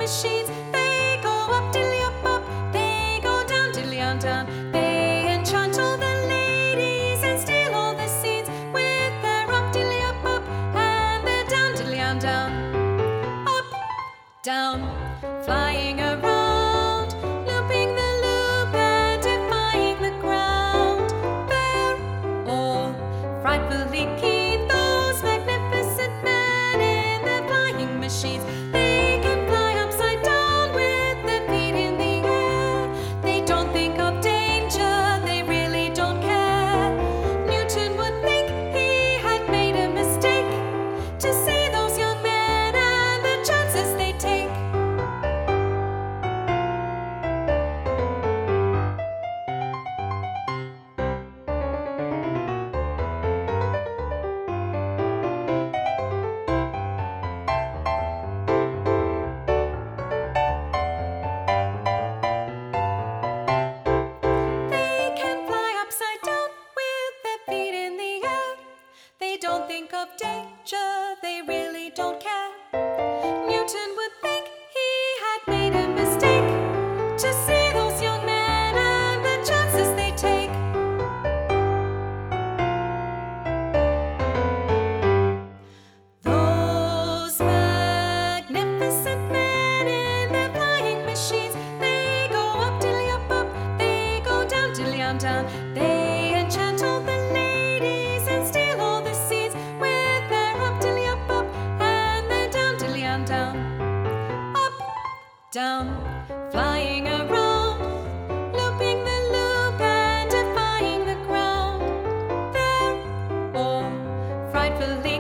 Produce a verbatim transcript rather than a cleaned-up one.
machines. They go up, dilly up, up. They go down, dilly on down. They enchant all the ladies and steal all the seeds with their up, dilly up, up, and their down, dilly on down. Up, down, flying around, looping the loop and defying the ground. They're all frightfully keen, those magnificent men in their flying machines. They can fly upside down with their feet in the air. They don't think of danger, they really don't care. Newton would think he had made a mistake to see those young men and the chances they take. They can fly upside down with their feet in the air. They don't think of danger, they really don't care. Newton would think he had made a mistake to see those young men and the chances they take. Those magnificent men in their flying machines. They go up, dilly up, up. They go down, dilly on down. They enchant all the ladies and steal all the seeds with their up, dilly up, up, and their down, dilly on down. Up, down, flying around, looping the loop and defying the ground. They're all frightfully